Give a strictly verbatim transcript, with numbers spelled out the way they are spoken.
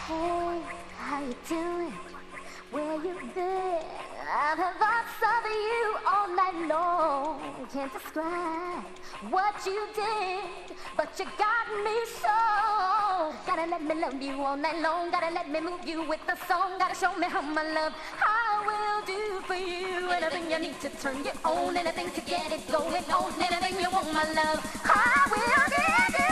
Hey, how you doing? Where you been? I've had thoughts of you all night long. Can't describe what you did, but you got me so. Gotta let me love you all night long. Gotta let me move you with the song. Gotta show me how my love I will do for you. Anything you need to turn you on, anything to get it going on, anything you want, my love I will give you.